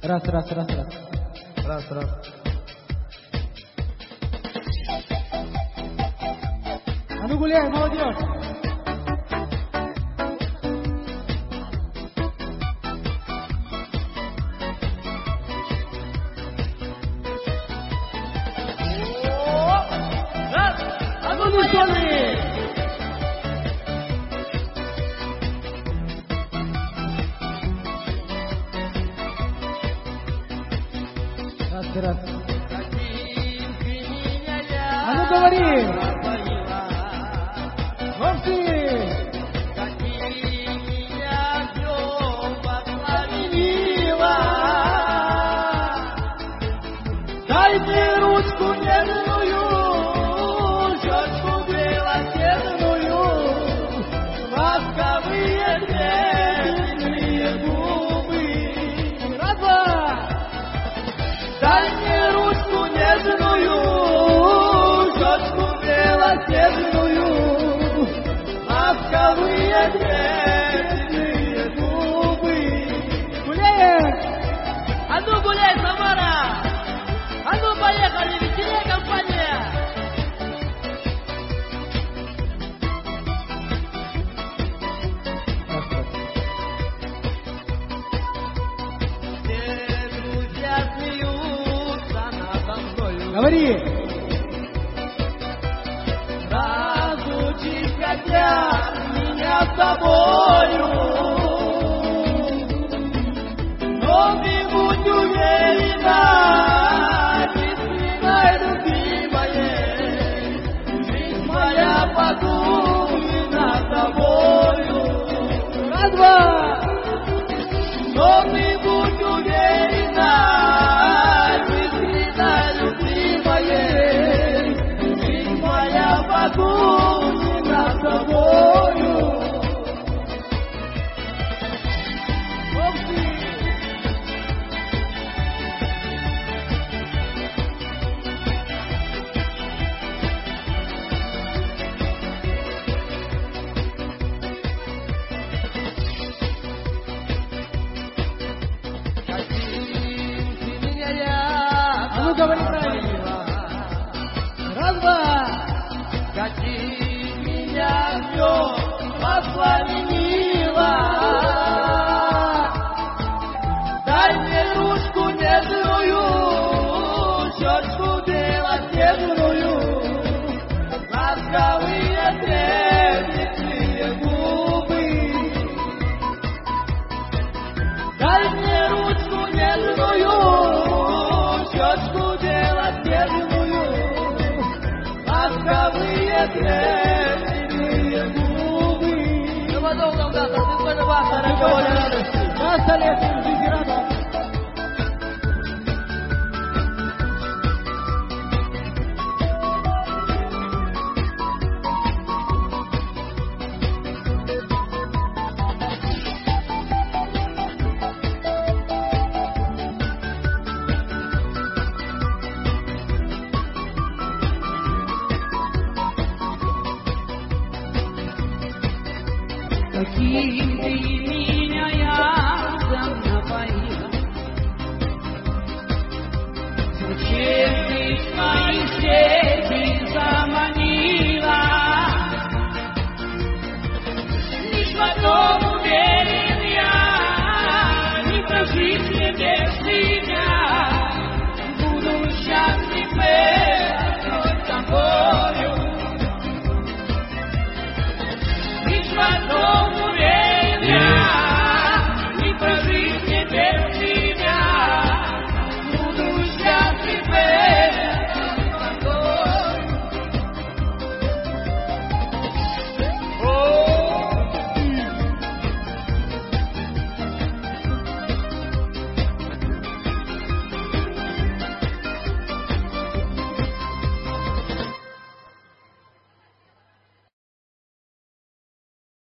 Раз. А ну гуляй, молодежь! А ну веселые! Раз. А ну говори! Ох ты! Меня все благословила. Дай мне ручку нежную, щечку белоснежную, ласковые длинные губы. Раз-два! Дай мне ручку нежную, щечку белоснежную, ласковые длинные губы. Гуляем! А ну гуляй, Самара! А ну поехали, веселее, компания! Все друзья смеются надо мною. Говори! Разлучить хотят меня с тобою, но ты будь уверена, действительно любимая, жизнь моя погублена тобою. Раз-два! Но ты будь уверена, действительно любимая, жизнь моя погублена тобою. Ох ты! А ну говори правильно! Раз-два! Кати меня все воспламенила. Дай мне ручку нежную, щечку белоснежную, ласковые длинные губы. Дай мне ручку нежную, щечку белоснежную, ласковые длинные губы. Ну, потом, когда ты сколько вас, радости. На столе Зефирана! Каким ты меня ядом напоила, зачем ты в мои сети заманила? Лишь в одном